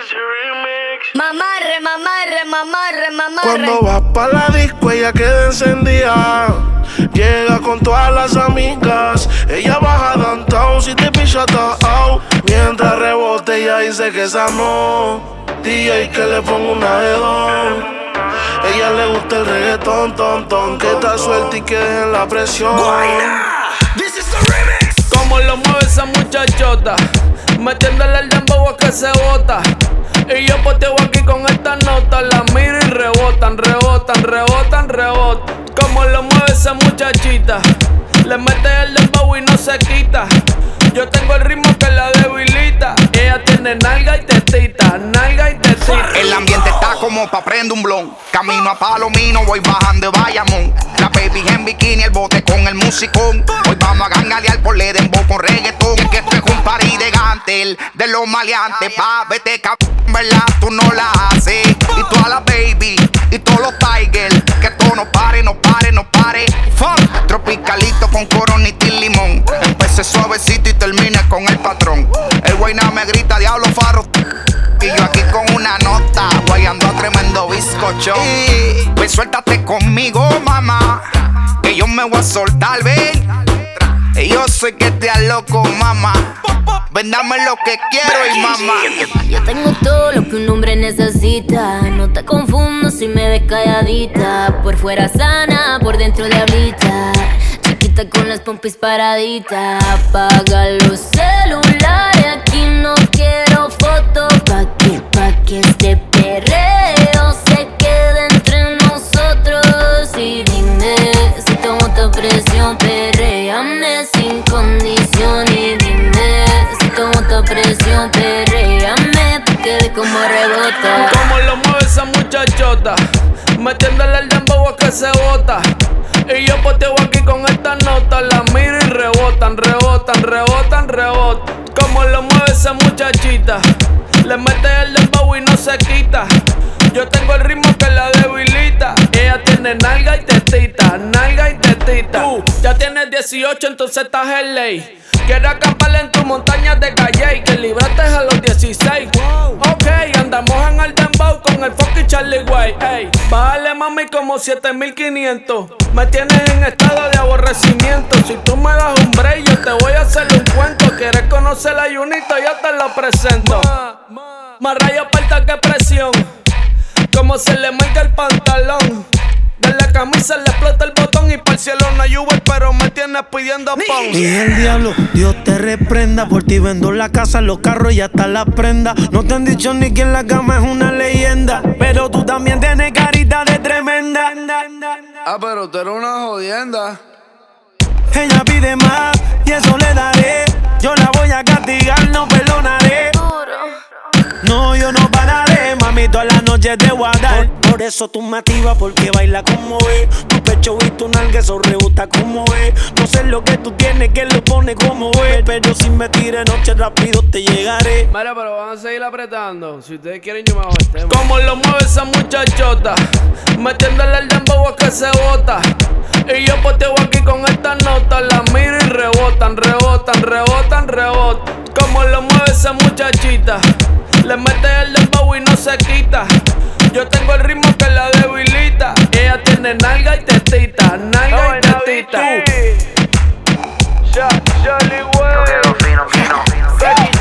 Mamarre, mamarre, mamarre, mamarre. Cuando vas pa' la disco ella queda encendida. Llega con todas las amigas. Ella baja downtown si te picha out. Mientras rebote ella dice que esa no. DJ que le ponga una de don. Ella le gusta el reggaetón, ton, ton. Que está suelta y que dejen la presión. This is the remix. Como lo mueve esa muchachota, metiéndole el dembow a que se bota. Y yo poteo aquí con esta nota. La miro y rebotan, rebotan, rebotan, rebotan. Como lo mueve esa muchachita, le mete el dembow y no se quita. Yo tengo el ritmo que la debilita. Ella tiene nalga y tetita, nalga y tetita. El ambiente está como pa' prender un blon. Camino a Palomino, voy bajando de Bayamón. La baby en bikini, el bote con el musicón. Hoy vamos a gangalear por le dembow con reggaetón. Es que esto es un party de gantel, de los maleantes. Pa' vete verdad, tú no la haces. Y toda la baby, y todos los tigers. Que todo no pare, no pare, no pare. Fuck, tropicalito con coronita y limón. Empecé suavecito y terminé con el patrón. El guayna me grita, diablo farro. Y yo aquí con una nota, guayando a tremendo bizcocho. Pues suéltate conmigo, mamá, que yo me voy a soltar, ven. Y yo sé que te loco, mamá. Ven, dame lo que quiero y mamá. Yo tengo todo lo que un hombre necesita. No te confundo si me ves calladita. Por fuera sana, por dentro diablita. Chiquita con las pompis paraditas. Apaga los celulares, aquí no quiero fotos. Pa' que este perreo se quede entre nosotros. Y dime si tomo tu presión, perréame sin condición. Y dime si tomo tu presión, perréame pa' que ve como rebota. Como lo mueve esa muchachota, metiéndole el dembow a que se bota. Y yo poteo aquí con esta nota. La miro y rebotan, rebotan, rebotan, rebotan. Como lo mueve esa muchachita, le mete el dembow y no se quita. Yo tengo el ritmo que la debilita. Ella tiene nalga y tetita, nalga y tetita. Tú ya tienes 18, entonces estás en ley. Quiero acampar en tu montaña de calle y que libraste a los 16. Ok, andamos en el dembow con el fucking Charlie Way. Ey, bájale mami como 7500. Me tienes en estado de aborrecimiento. Si tú me das un break, yo te voy a hacer un cuento. ¿Quieres conocer la Junito? Yo te lo presento. Más rayo aparta que presión. Como se le marca el pantalón. De la camisa le explota el botón y para el cielo no hay Uber, pero me tienes pidiendo pon. Y el diablo, Dios te reprenda. Por ti vendo la casa, los carros y hasta las prendas. No te han dicho ni que en la cama es una leyenda, pero tú también tienes carita de tremenda. Ah, pero tú eres una jodienda. Ella pide más y eso le daré. Yo la voy a castigar, no perdonaré. No, yo no pararé, mami, toda la noche te voy a dar. Por eso tú me activas, porque baila como es. Tu pecho y tu nalga, eso rebota como es. No sé lo que tú tienes, que lo pone como es. Pero si me tires noche rápido te llegaré. Mira, pero van a seguir apretando. Si ustedes quieren, yo me hago el tema. Como lo mueve esa muchachota, metiéndole el dembow a que se bota. Y yo poteo aquí con esta nota. La miro y rebotan, rebotan, rebotan, rebotan. Como lo mueve esa muchachita, le mete el dembow y no se quita. Yo tengo el ritmo que la debilita. Ella tiene nalga y tetita, nalga y tetita. Charlie Way. Yo quedo fino, fino.